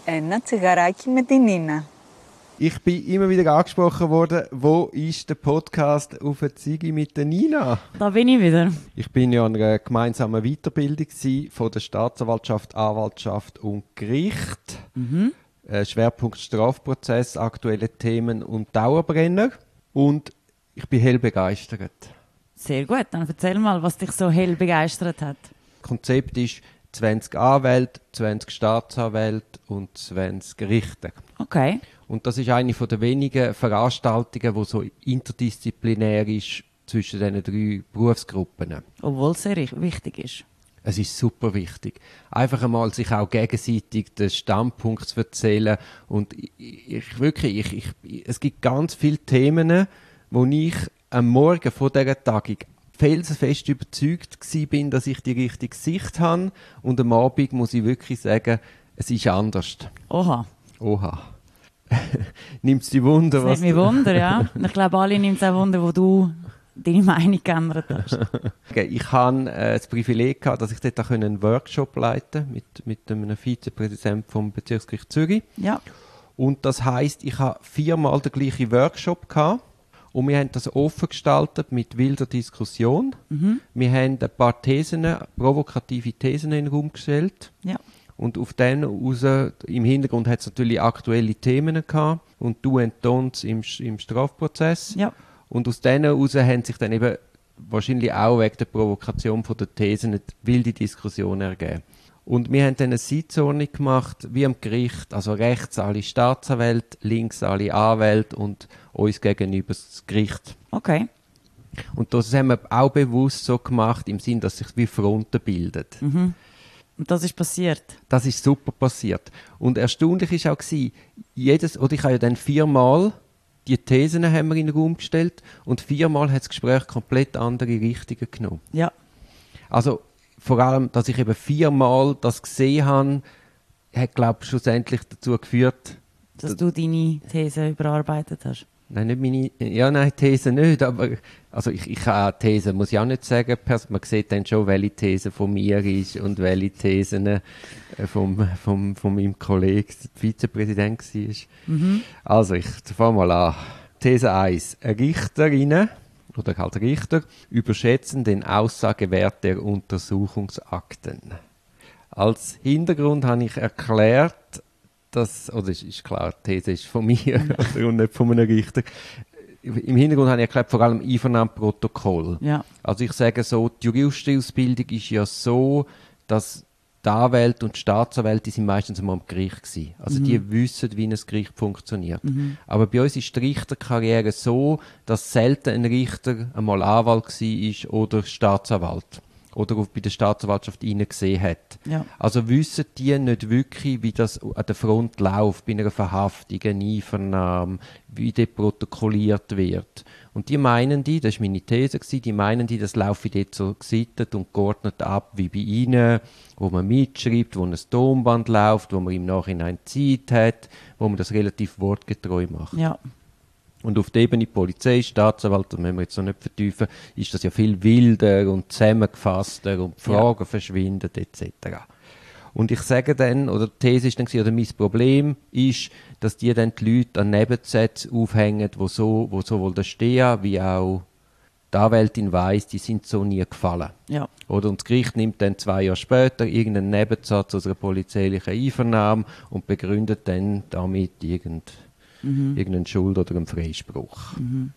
Ένα τσιγαράκι με την Nina. Ich bin immer wieder angesprochen worden, wo ist der Podcast auf eine Ziege mit der Nina? Da bin ich wieder. Ich bin ja an einer gemeinsamen Weiterbildung von der Staatsanwaltschaft, Anwaltschaft und Gericht. Schwerpunkt Strafprozess, aktuelle Themen und Dauerbrenner. Und ich bin hell begeistert. Sehr gut, dann erzähl mal, was dich so hell begeistert hat. Das Konzept ist 20 Anwälte, 20 Staatsanwälte und 20 Richter. Okay. Und das ist eine der wenigen Veranstaltungen, die so interdisziplinär ist zwischen diesen 3 Berufsgruppen. Obwohl es sehr wichtig ist. Es ist super wichtig. Einfach einmal sich auch gegenseitig den Standpunkt zu erzählen. Und es gibt ganz viele Themen, wo ich am Morgen vor dieser Tagung felsenfest überzeugt war, dass ich die richtige Sicht habe. Und am Abend muss ich wirklich sagen, es ist anders. Oha. Nimmt es dich Wunder? Das nimmt mich Wunder, ja. Ich glaube, alle nimmt es auch Wunder, wo du deine Meinung geändert hast. Ich hatte das Privileg gehabt, dass ich dort einen Workshop leiten konnte mit einem Vizepräsidenten vom Bezirksgericht Zürich. Ja. Und das heisst, ich hatte 4-mal den gleichen Workshop gehabt. Und wir haben das offen gestaltet mit wilder Diskussion. Wir haben ein paar provokative Thesen in den Raum gestellt. Ja. Und auf denen raus, im Hintergrund hat es natürlich aktuelle Themen gehabt und Du und Don'ts im Strafprozess. Ja. Und aus denen heraus haben sich dann eben wahrscheinlich auch wegen der Provokation von der Thesen eine wilde Diskussion ergeben. Und wir haben dann eine Sitzordnung gemacht, wie am Gericht, also rechts alle Staatsanwälte, links alle Anwälte und uns gegenüber das Gericht. Okay. Und das haben wir auch bewusst so gemacht, im Sinn, dass sich wie Fronten bilden. Und das ist passiert? Das ist super passiert. Und erstaunlich war auch, ich habe ja dann 4-mal die Thesen haben wir in den Raum gestellt und 4-mal hat das Gespräch komplett andere Richtungen genommen. Ja. Also vor allem, dass ich eben 4-mal das gesehen habe, hat, glaube ich, schlussendlich dazu geführt, dass du deine These überarbeitet hast. Nein, nicht meine, These nicht, aber also ich habe These, muss ich auch nicht sagen, man sieht dann schon, welche These von mir ist und welche Thesen von meinem Kollegen, der Vizepräsident war. Also ich fange mal an. These 1. Richterinnen oder halt Richter überschätzen den Aussagewert der Untersuchungsakten. Als Hintergrund habe ich erklärt, ist klar, die These ist von mir und nicht von einem Richter. Im Hintergrund habe ich erklärt, vor allem Einvernahmeprotokoll. Ja. Also ich sage so, die juristische Ausbildung ist ja so, dass die Anwälte und die Staatsanwälte, die sind meistens einmal am Gericht gewesen. Also die wissen, wie ein Gericht funktioniert. Aber bei uns ist die Richterkarriere so, dass selten ein Richter einmal Anwalt war oder Staatsanwalt. Oder bei der Staatsanwaltschaft gesehen hat. Ja. Also wissen die nicht wirklich, wie das an der Front läuft, bei einer Verhaftung, einer Einvernahme, wie das protokolliert wird. Und das war meine These, die meinen, das laufe dort so gesittet und geordnet ab wie bei ihnen, wo man mitschreibt, wo ein Tonband läuft, wo man im Nachhinein Zeit hat, wo man das relativ wortgetreu macht. Ja. Und auf der Ebene Polizei, Staatsanwalt, das müssen wir jetzt noch nicht vertiefen, ist das ja viel wilder und zusammengefasster und die Fragen verschwinden etc. Und ich sage dann, oder die These ist dann, oder mein Problem ist, dass die dann die Leute an Nebensätzen aufhängen, wo sowohl der Steher wie auch die Anwältin weiss, die sind so nie gefallen. Ja. Oder und das Gericht nimmt dann 2 Jahre später irgendeinen Nebensatz aus einer polizeilichen Einvernahme und begründet dann damit irgendeine Schuld oder einen Freispruch.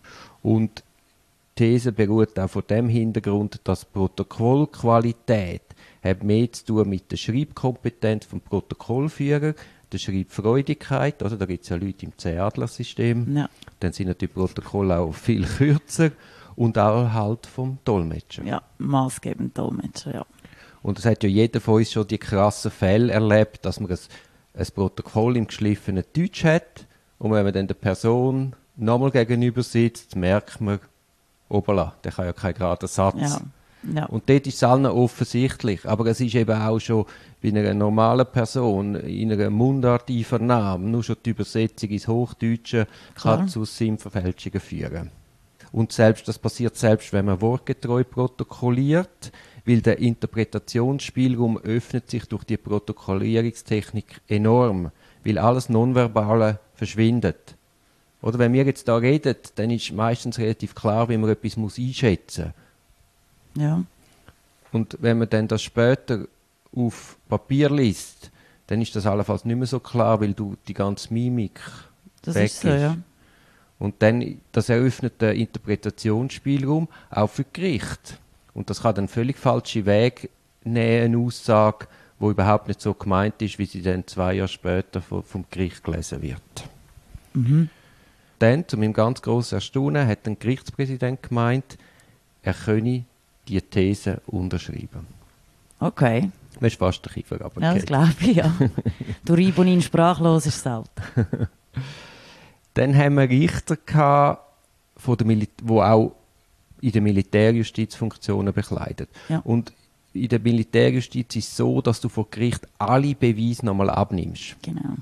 Und die These beruht auch vor dem Hintergrund, dass Protokollqualität hat mehr zu tun mit der Schreibkompetenz vom Protokollführer, der Schreibfreudigkeit, also da gibt es ja Leute im C-Adler-System, dann sind natürlich die Protokolle auch viel kürzer und auch halt vom Dolmetscher. Ja, maßgebend Dolmetscher, ja. Und es hat ja jeder von uns schon die krassen Fälle erlebt, dass man ein Protokoll im geschliffenen Deutsch hat. Und wenn man dann der Person nochmal gegenüber sitzt, merkt man, obala, der kann ja keinen geraden Satz. Ja. Ja. Und dort ist es allen offensichtlich. Aber es ist eben auch schon bei einer normalen Person in einer Mundart-Einvernahme, nur schon die Übersetzung ins Hochdeutsche kann zu Sinnverfälschungen führen. Und das passiert selbst, wenn man wortgetreu protokolliert, weil der Interpretationsspielraum öffnet sich durch die Protokollierungstechnik enorm. weil alles Nonverbale verschwindet. Oder wenn wir jetzt da reden, dann ist meistens relativ klar, wie man etwas muss einschätzen muss. Ja. Und wenn man dann das später auf Papier liest, dann ist das allenfalls nicht mehr so klar, weil du die ganze Mimik Das weg ist so, ja. Und dann, das eröffnet den Interpretationsspielraum auch für Gericht. Und das kann dann völlig falsche Wege nehmen, eine Aussage, die überhaupt nicht so gemeint ist, wie sie dann 2 Jahre später vom Gericht gelesen wird. Mhm. Dann, zu meinem ganz grossen Erstaunen, hat ein Gerichtspräsident gemeint, er könne die These unterschreiben. Okay. Das ist fast der Kiefer, aber Ja, das glaube ich, ja. Du Ribonin sprachlos ist selten. Dann haben wir Richter gehabt, die auch in der Militärjustiz Funktionen bekleidet. Ja. Und in der Militärjustiz ist es so, dass du vor Gericht alle Beweise nochmal abnimmst. Genau.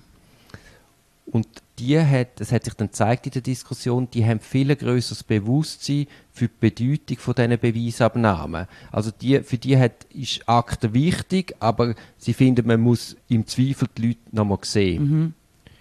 Und das hat sich dann gezeigt in der Diskussion, die haben viel grösseres Bewusstsein für die Bedeutung von diesen Beweisabnahmen. Also für die ist Akte wichtig, aber sie finden, man muss im Zweifel die Leute nochmal sehen. Mhm.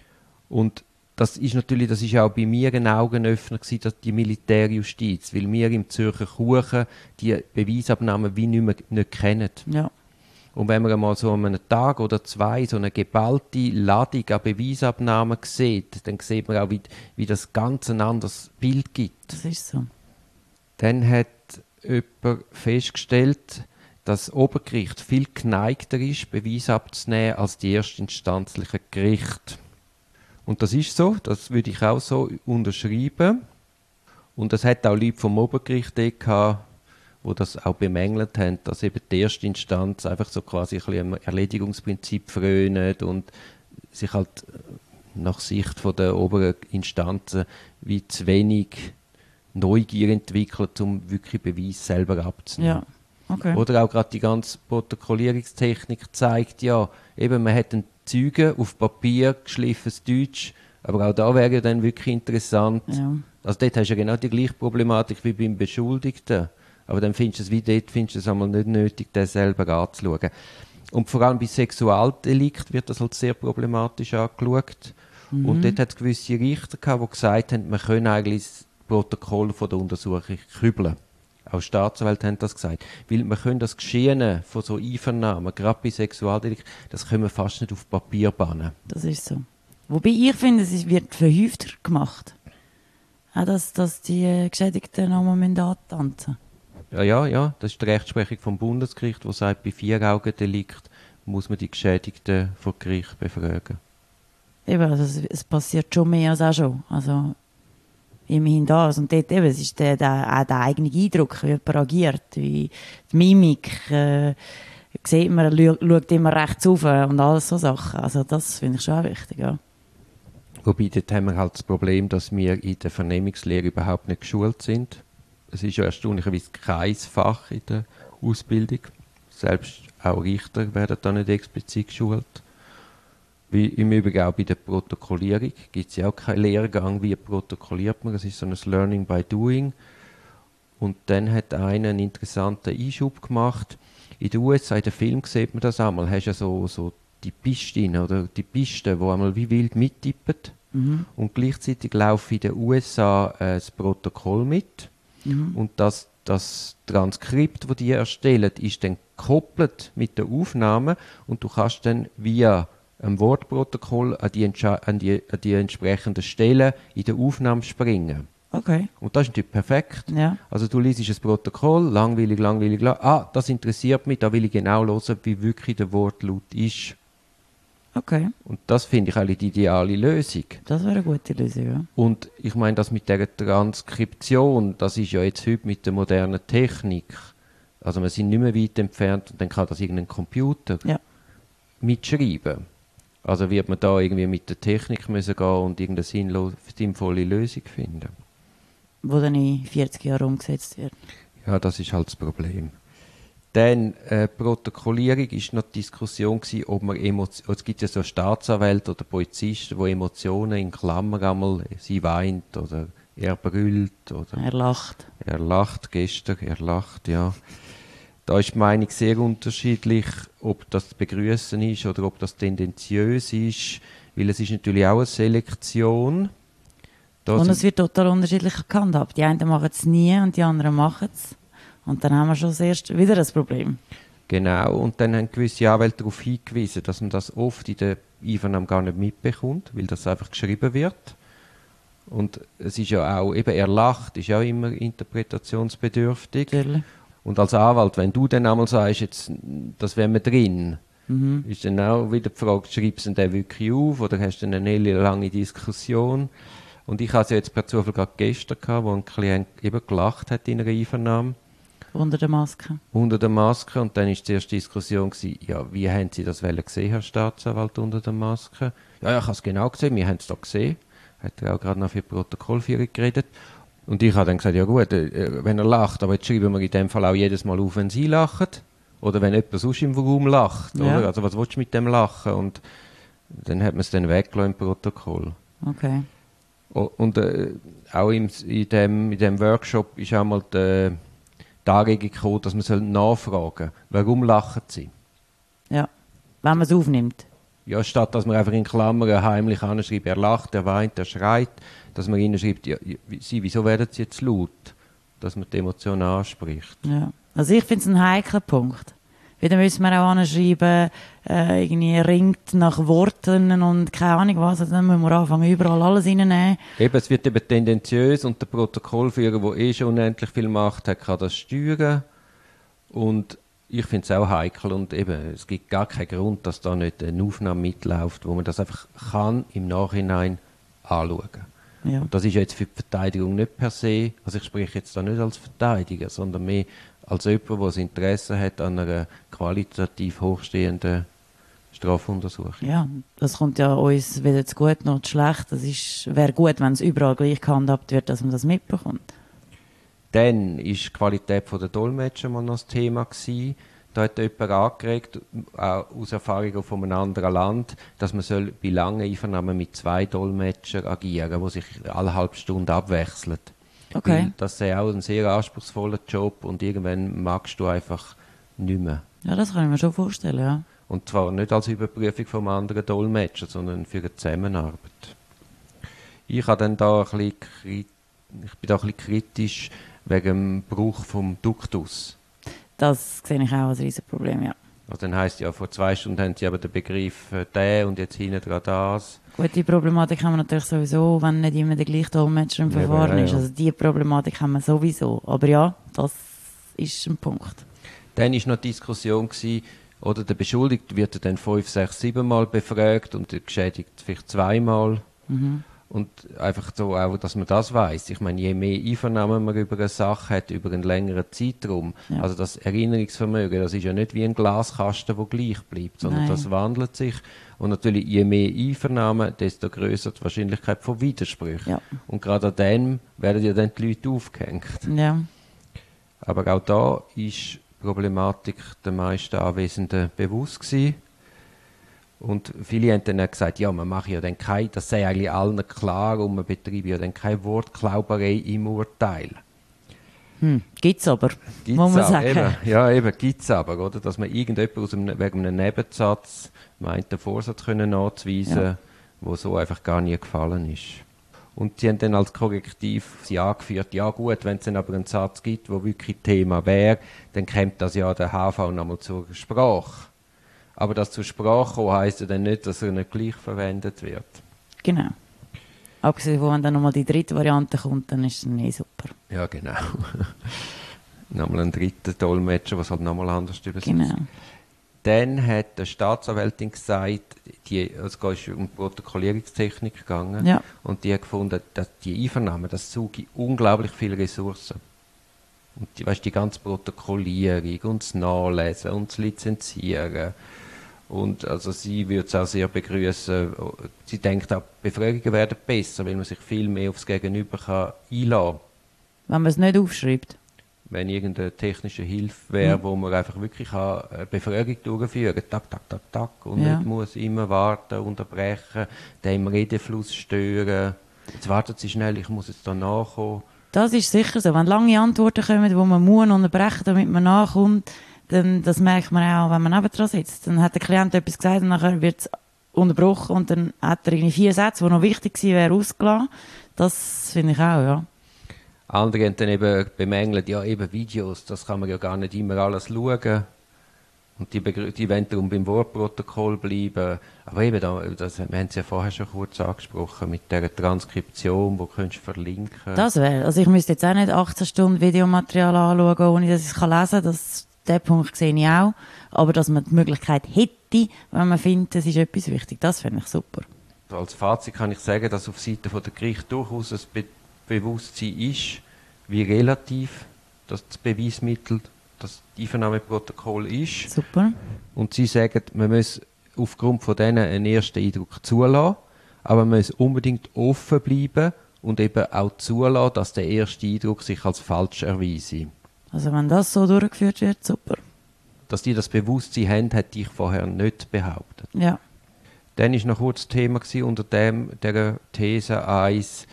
Und das ist auch bei mir ein Augenöffner gewesen, dass die Militärjustiz, weil wir im Zürcher Kuchen die Beweisabnahmen wie nicht kennen. Ja. Und wenn man einmal so an einem Tag oder 2 so eine geballte Ladung an Beweisabnahmen sieht, dann sieht man auch, wie das ganz ein anderes Bild gibt. Das ist so. Dann hat jemand festgestellt, dass das Obergericht viel geneigter ist, Beweise abzunehmen, als die erstinstanzlichen Gerichte. Und das ist so, das würde ich auch so unterschreiben. Und es hat auch Leute vom Obergericht gehabt, die das auch bemängelt haben, dass eben die erste Instanz einfach so quasi ein bisschen am Erledigungsprinzip frönt und sich halt nach Sicht von der oberen Instanzen wie zu wenig Neugier entwickelt, um wirklich Beweis selber abzunehmen. Ja, okay. Oder auch gerade die ganze Protokollierungstechnik zeigt ja, eben man hat einen Zeugen auf Papier, geschliffenes Deutsch, aber auch da wäre ja dann wirklich interessant. Ja. Also dort hast du ja genau die gleiche Problematik wie beim Beschuldigten. Aber dann findest du es einmal nicht nötig, den selber anzuschauen. Und vor allem bei Sexualdelikt wird das halt sehr problematisch angeschaut. Mhm. Und dort hat es gewisse Richter gehabt, die gesagt haben, man könne eigentlich das Protokoll von der Untersuchung kübeln. Auch Staatsanwälte haben das gesagt. Weil man können das Geschehen von so Einvernahmen, gerade bei Sexualdelikt, das können wir fast nicht auf Papier bannen. Das ist so. Wobei ich finde, wird verhäufter gemacht. Auch dass die Geschädigten nochmal antanzen müssen. Ja, das ist die Rechtsprechung vom Bundesgericht, die sagt, bei 4-Augen-Delikt muss man die Geschädigten vor Gericht befragen. Eben, also es passiert schon mehr als auch schon. Also immerhin das. Und dort eben, es ist auch der eigene Eindruck, wie jemand agiert, wie die Mimik, sieht man, schaut immer rechts rauf und alles so Sachen. Also das finde ich schon auch wichtig, ja. Wobei, dort haben wir halt das Problem, dass wir in der Vernehmungslehre überhaupt nicht geschult sind. Es ist ja erstaunlicherweise kein Fach in der Ausbildung. Selbst auch Richter werden da nicht explizit geschult. Wie im Übrigen auch bei der Protokollierung gibt es ja auch keinen Lehrgang, wie protokolliert man. Das ist so ein Learning by Doing. Und dann hat einer einen interessanten Einschub gemacht. In den USA, in den Filmen sieht man das einmal, hast du ja so die Pistinnen oder die Pisten, die einmal wie wild mittippen. Mhm. Und gleichzeitig laufen in den USA das Protokoll mit. Mhm. Und das Transkript, das die erstellen, ist dann gekoppelt mit der Aufnahme und du kannst dann via ein Wortprotokoll an die entsprechenden Stellen in der Aufnahme springen. Okay. Und das ist natürlich perfekt. Ja. Also du liest ein Protokoll, langweilig. Das interessiert mich, da will ich genau hören, wie wirklich der Wortlaut ist. Okay. Und das finde ich eigentlich die ideale Lösung. Das wäre eine gute Lösung, ja. Und ich meine, das mit der Transkription, das ist ja jetzt heute mit der modernen Technik. Also wir sind nicht mehr weit entfernt und dann kann das irgendein Computer mitschreiben. Also wird man da irgendwie mit der Technik müssen gehen und irgendeine sinnvolle Lösung finden. Wo dann in 40 Jahren umgesetzt wird. Ja, das ist halt das Problem. Dann Protokollierung ist noch die Diskussion gewesen, ob man es gibt ja so Staatsanwälte oder Polizisten, die Emotionen in Klammern einmal, sie weint oder er brüllt oder Er lacht. er lacht gestern, ja. Da ist die Meinung sehr unterschiedlich, ob das begrüßen ist oder ob das tendenziös ist, weil es ist natürlich auch eine Selektion. Und es wird total unterschiedlich gehandhabt. Die einen machen es nie und die anderen machen es. Und dann haben wir schon das erste wieder ein Problem. Genau, und dann haben gewisse Anwälte darauf hingewiesen, dass man das oft in der Einvernahme gar nicht mitbekommt, weil das einfach geschrieben wird. Und es ist ja auch, eben erlacht, ist ja auch immer interpretationsbedürftig. Natürlich. Und als Anwalt, wenn du dann einmal sagst, jetzt, das wäre mir drin, ist dann auch wieder die Frage, schreibst du den wirklich auf oder hast du eine lange Diskussion? Und ich hatte es ja jetzt per Zufall gerade gestern gehabt, wo ein Klient eben gelacht hat in einer Einvernahme. Unter der Maske. Unter der Maske. Und dann war die erste Diskussion, ja, wie haben Sie das gesehen, Herr Staatsanwalt, unter der Maske? Ja, ich habe es genau gesehen, wir haben es da gesehen. Hat er auch gerade noch für Protokollführung geredet. Und ich habe dann gesagt, ja gut, wenn er lacht, aber jetzt schreiben wir in dem Fall auch jedes Mal auf, wenn Sie lachen. Oder wenn jemand sonst im Raum lacht. Ja. Oder? Also was willst du mit dem Lachen? Und dann hat man es dann weggelassen im Protokoll. Okay. Und auch in dem Workshop ist auch mal die Anregung gekommen, dass man nachfragen soll, warum lachen Sie? Ja, wenn man es aufnimmt. Ja, statt dass man einfach in Klammern heimlich anschreibt, er lacht, er weint, er schreit, dass man ihnen schreibt, ja, wieso werden Sie jetzt laut? Dass man die Emotionen anspricht. Ja. Also ich finde es ein heikler Punkt. Wieder müssen wir auch anschreiben, irgendwie ringt nach Worten und keine Ahnung was. Also dann müssen wir anfangen, überall alles reinnehmen. Eben, es wird eben tendenziös und der Protokollführer, der schon unendlich viel Macht hat, kann das steuern. Und ich finde es auch heikel und eben, es gibt gar keinen Grund, dass da nicht eine Aufnahme mitläuft, wo man das einfach kann im Nachhinein anschauen. Ja. Und das ist jetzt für die Verteidigung nicht per se, also ich spreche jetzt da nicht als Verteidiger, sondern mehr als jemand, der das Interesse hat an einer qualitativ hochstehenden Strafuntersuchung. Ja, das kommt ja uns weder zu gut noch zu schlecht. Wäre gut, wenn es überall gleich gehandhabt wird, dass man das mitbekommt. Dann war die Qualität der Dolmetscher mal noch das Thema gewesen. Da hat jemand angeregt, auch aus Erfahrung von einem anderen Land, dass man soll bei langen Einvernahmen mit 2 Dolmetschern agieren, die sich alle halbe Stunde abwechseln. Okay. Weil das ist auch ein sehr anspruchsvoller Job und irgendwann magst du einfach nicht mehr. Ja, das kann ich mir schon vorstellen, ja. Und zwar nicht als Überprüfung vom anderen Dolmetscher, sondern für eine Zusammenarbeit. Ich bin da ein bisschen kritisch wegen dem Bruch vom Duktus. Das sehe ich auch als Riesenproblem, ja. Also dann heisst ja, vor 2 Stunden haben sie aber den Begriff der und jetzt hinten dran das. Gut, die Problematik haben wir natürlich sowieso, wenn nicht immer der gleiche Dolmetscher im Verfahren ist. Also die Problematik haben wir sowieso. Aber ja, das ist ein Punkt. Dann war noch die Diskussion, oder der Beschuldigte wird dann 5, 6, 7 Mal befragt und der Geschädigte vielleicht 2 Mal. Und einfach so auch, dass man das weiss. Ich meine, je mehr Einvernahmen man über eine Sache hat, über einen längeren Zeitraum, Ja. also das Erinnerungsvermögen, das ist ja nicht wie ein Glaskasten, der gleich bleibt, sondern Nein. das wandelt sich. Und natürlich, je mehr Einvernahmen, desto grösser die Wahrscheinlichkeit von Widersprüchen. Ja. Und gerade an dem werden ja dann die Leute aufgehängt. Ja, Aber auch da ist die Problematik der meisten Anwesenden bewusst gewesen. Und viele haben dann auch gesagt, ja, man mache ja dann das sei eigentlich allen klar und man betreibe ja dann keine Wortklauberei im Urteil. gibt's aber, Gibt's muss man auch, sagen. Eben, ja, eben, gibt es aber, oder? Dass man irgendjemand wegen einem Nebensatz meint, den Vorsatz können nachzuweisen, wo so einfach gar nie gefallen ist. Und sie haben dann als Korrektiv sie angeführt, ja gut, wenn es dann aber einen Satz gibt, wo wirklich Thema wäre, dann kommt das ja der HV nochmal zur Sprache. Aber das zur Sprache kommen heisst ja dann nicht, dass er nicht gleich verwendet wird. Genau. Abgesehen von, wenn dann nochmal die dritte Variante kommt, dann ist es dann super. Ja, genau. Nochmal einen dritten Dolmetscher, was halt nochmal anders übersetzt. Genau. Dann hat die Staatsanwältin gesagt, es ist um Protokollierungstechnik gegangen, Ja. und die hat gefunden, dass die Einvernahmen, das suche unglaublich viele Ressourcen. Und die ganze Protokollierung und das Nachlesen und das Lizenzieren. Und also sie würde es auch sehr begrüßen. Sie denkt auch, Befragungen werden besser, weil man sich viel mehr aufs Gegenüber kann einlassen kann. Wenn man es nicht aufschreibt. Wenn irgendeine technische Hilfe wäre, wo man einfach wirklich eine Befragung durchführen kann, tak, tak, tak, tak, und Ja. nicht muss immer warten, unterbrechen, dem Redefluss stören. Jetzt wartet sie schnell, ich muss jetzt da nachkommen. Das ist sicher so. Wenn lange Antworten kommen, wo man muss unterbrechen, damit man nachkommt, dann das merkt man auch, wenn man nebendran sitzt. Dann hat der Klient etwas gesagt und nachher wird es unterbrochen und dann hat er irgendwie 4 Sätze, die noch wichtig gewesen wären, ausgelassen. Das finde ich auch, ja. Andere haben dann eben bemängelt, ja eben Videos, das kann man ja gar nicht immer alles schauen. Und die wollen darum beim Wortprotokoll bleiben. Aber eben, wir haben es ja vorher schon kurz angesprochen, mit dieser Transkription, die du verlinken. Das wäre, also ich müsste jetzt auch nicht 18 Stunden Videomaterial anschauen, ohne dass ich es lesen kann. Den Punkt sehe ich auch. Aber dass man die Möglichkeit hätte, wenn man findet, es ist etwas wichtig, das finde ich super. Als Fazit kann ich sagen, dass auf Seite der Gericht durchaus ein Bewusstsein ist, wie relativ das Beweismittel, das Einvernahmeprotokoll ist. Super. Und sie sagen, man muss aufgrund von denen einen ersten Eindruck zulassen, aber man muss unbedingt offen bleiben und eben auch zulassen, dass der erste Eindruck sich als falsch erweise. Also wenn das so durchgeführt wird, super. Dass die das Bewusstsein haben, hätte ich vorher nicht behauptet. Ja. Dann war noch kurz das Thema unter dieser These 1,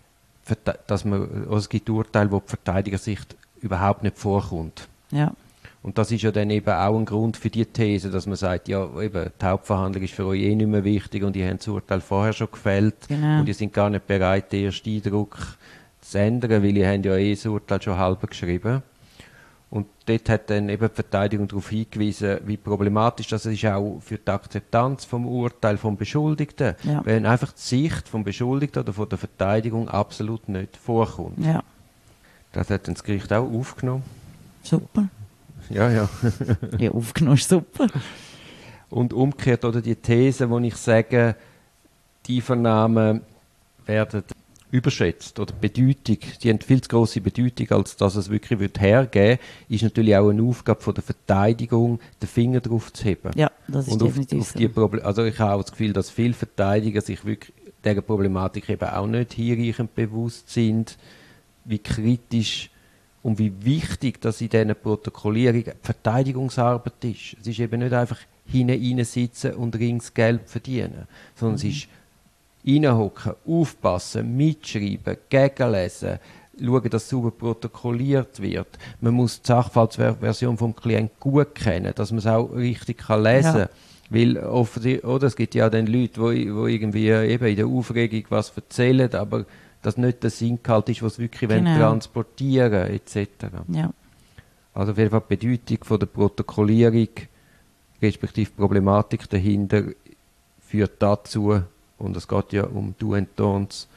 dass es gibt Urteile, wo die Verteidigersicht überhaupt nicht vorkommt. Ja. Und das ist ja dann eben auch ein Grund für die These, dass man sagt, ja, eben, die Hauptverhandlung ist für euch eh nicht mehr wichtig und ihr habt das Urteil vorher schon gefällt und ihr seid gar nicht bereit, den ersten Eindruck zu ändern, weil ihr habt ja eh das Urteil schon halb geschrieben. Und dort hat dann eben die Verteidigung darauf hingewiesen, wie problematisch das ist auch für die Akzeptanz vom Urteil vom Beschuldigten, wenn einfach die Sicht vom Beschuldigten oder von der Verteidigung absolut nicht vorkommt. Ja. Das hat dann das Gericht auch aufgenommen. Super. Ja. Ja, aufgenommen ist super. Und umgekehrt, oder die These, wo ich sage, die Einvernahmen werden überschätzt oder Bedeutung, die haben viel zu grosse Bedeutung, als dass es wirklich hergeben würde, ist natürlich auch eine Aufgabe von der Verteidigung, den Finger drauf zu heben. Ja, das ist und definitiv auf die also ich habe auch das Gefühl, dass viele Verteidiger sich wirklich dieser Problematik eben auch nicht hinreichend bewusst sind, wie kritisch und wie wichtig das in diesen Protokollierungen die Verteidigungsarbeit ist. Es ist eben nicht einfach hineinsitzen und Ringsgeld verdienen, sondern es ist reinhocken, aufpassen, mitschreiben, gegenlesen, schauen, dass sauber protokolliert wird. Man muss die Sachverhaltsversion vom Klienten gut kennen, dass man es auch richtig lesen kann. Ja. Weil oder es gibt ja dann Leute, die irgendwie eben in der Aufregung was erzählen, aber das nicht der Sinngehalt ist, was sie wirklich transportieren wollen, etc. Ja. Also auf jeden Fall die Bedeutung von der Protokollierung, respektive die Problematik dahinter, führt dazu, und es geht ja um Do and Don'ts,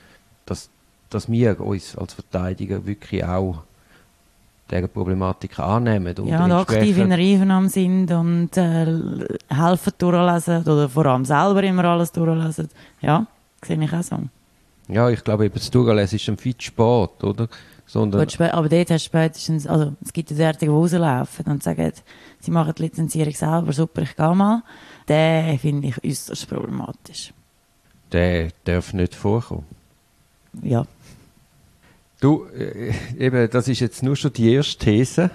dass wir uns als Verteidiger wirklich auch dieser Problematik annehmen. Und aktiv in der Einvernahme sind und helfen durchlesen oder vor allem selber immer alles durchlesen. Ja, sehe ich auch so. Ja, ich glaube, eben das Durchlesen ist ein viel spät, oder? Aber dort hast du spätestens, also es gibt ja derartige, die rauslaufen und sagen, sie machen die Lizenzierung selber, super, ich gehe mal. Den finde ich äußerst problematisch. Der darf nicht vorkommen. Ja. Du, eben, das ist jetzt nur schon die erste These.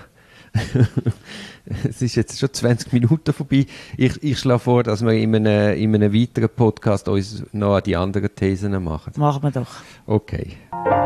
Es ist jetzt schon 20 Minuten vorbei. Ich schlage vor, dass wir in einem weiteren Podcast uns noch an die anderen Thesen machen. Machen wir doch. Okay.